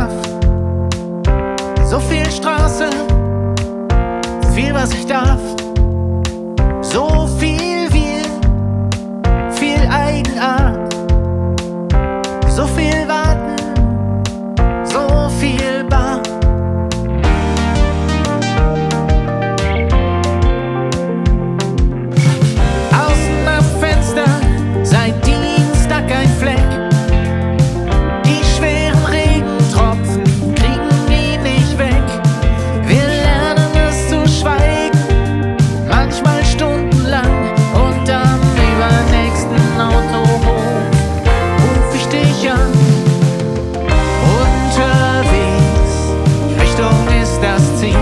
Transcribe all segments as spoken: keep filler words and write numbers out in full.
darf. So viel Straße, so viel, was ich darf. So viel wir, viel Eigenart. So viel warten, so viel bar. Außen am Fenster, seit Dienstag ein Fleck. Die schweren Regentropfen kriegen ihn nicht weg. Wir lernen es zu schweigen, manchmal stundenlang. Und am übernächsten Autohof ruf ich dich an. Unterwegs, Richtung ist das Ziel.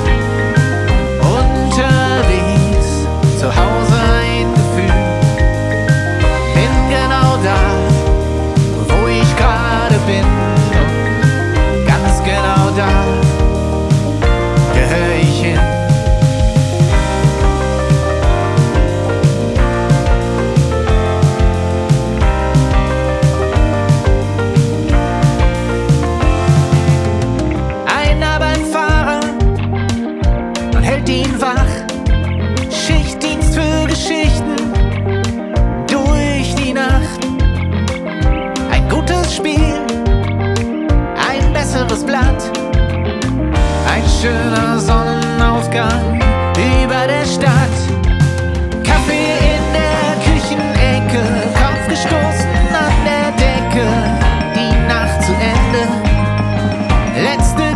Unterwegs, zu Hause ein Gefühl. Bin genau da, wo ich gerade bin. Und ganz genau da gehör ich hin. Einer beim Fahrer und hält ihn wach. Schichtdienst für Geschichten durch die Nacht. Ein gutes Spiel, ein besseres Blatt. Ein schöner Sonnenaufgang über der Stadt. Kaffee in der Küchenecke, Kopf gestoßen an der Decke. Die Nacht zu Ende, letzte